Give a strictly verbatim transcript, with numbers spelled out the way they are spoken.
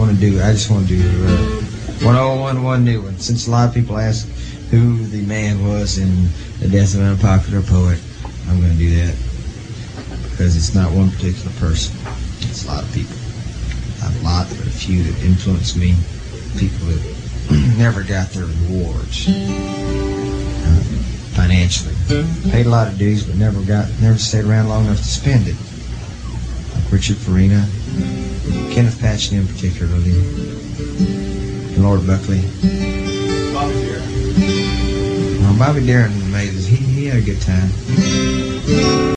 want to do. I just want to do uh, one old one, one new one. Since a lot of people ask who the man was in The Death of an Unpopular Poet, I'm going to do that because it's not one particular person. It's a lot of people. Not a lot, but a few that influenced me. People that never got their rewards uh, financially. Paid a lot of dues, but never got, never stayed around long enough to spend it. Like Richard Farina, Kenneth Patchen particularly, and Lord Buckley. Bobby Darin. Well, Bobby Darin made it. He, he had a good time.